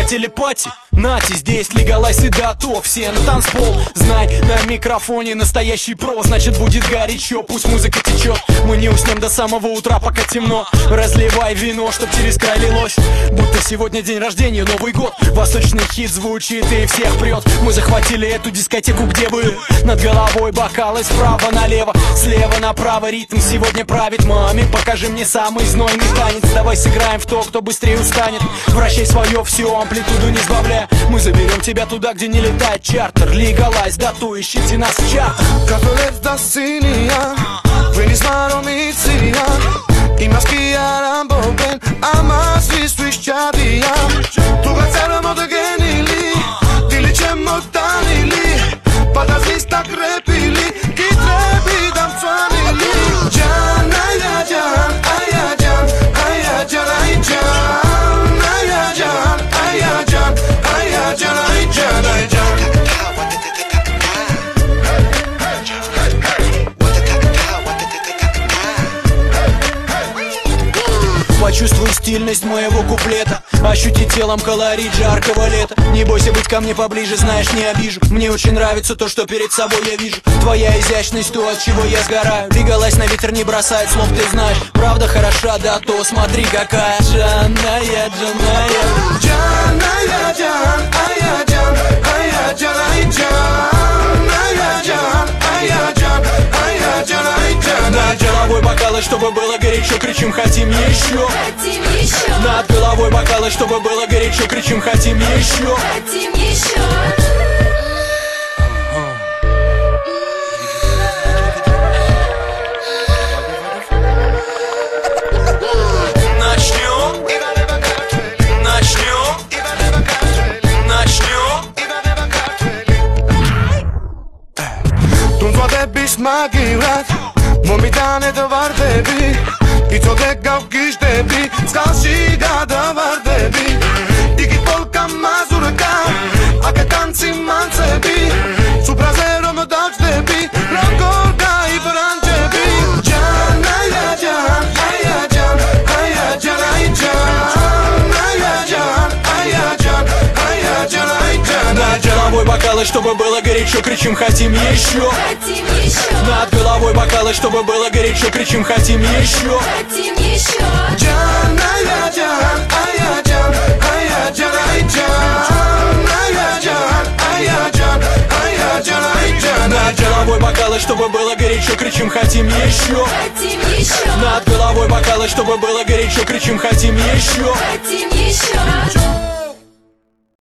телепати. Нати, здесь легалайз и дато. Все на танцпол, знай, на микрофоне настоящий про. Значит будет горячо, пусть музыка течет. Мы не уснем до самого утра, пока темно. Разливай вино, чтоб через край лилось. Будто сегодня день рождения, Новый год. Восточный хит звучит и всех прет. Мы захватили эту дискотеку, где вы. Над головой бокалы справа налево, слева направо, ритм сегодня правит. Маме, покажи мне самый знойный танец. Давай сыграем в то, кто быстрее устанет. Вращай свое все, амплитуду не сбавляя. Мы заберем тебя туда, где не летает чартер. Легалайз, дату, ищите нас в чартах. Cafelet da Sinia, veniți maromiția Imaski aram boben, amas vistui-șchadia Tu gațară modă genili, dili ce motanili Padas lista crepili, ki trebi dam famili Can, aya can, aya can, aya can, ay can Aya can, aya can, aya can, ay can, ay can Почувствуй стильность моего куплета. Ощути телом колорит жаркого лета. Не бойся быть ко мне поближе, знаешь, не обижу. Мне очень нравится то, что перед собой я вижу. Твоя изящность, то, от чего я сгораю. Легалайз на ветер не бросает слов, ты знаешь. Правда хороша, да то смотри какая. Джаная, Джаная. Джаная, Джан, ая, Джан, ая, Джан, ай, Джан Ая, Джан, ая, Джан, ая, Джан, ай, Джан Над головой бокалы, чтобы было горячо, кричим, хотим еще. Хотим еще. Над головой бокалы, чтобы было горячо, кричим, хотим еще. Хотим еще. Magivrat, momitane të vardebi I co te gau kishtebi, s'ka shiga të vardebi Dikit polka mazurka, a ke tanci mancebi Supra zero më daq debi, rangorga I branqebi Gjan, aya gjan, aya gjan, aya gjan, ay gjan Aya gjan, aya gjan, aya gjan, ay gjan Над головой бокалы, чтобы было горячо, кричим, хотим еще. Хотим еще. Над головой бокалы, чтобы было горячо, кричим, хотим еще. Хотим еще. Can, aya, can, aya, can, aya, can, ay, can Aya, can, aya, can, aya, can, ay, can Над головой бокалы, чтобы было горячо, кричим, хотим еще. Хотим еще. Над головой бокалы, чтобы было горячо, кричим, хотим еще. Хотим еще.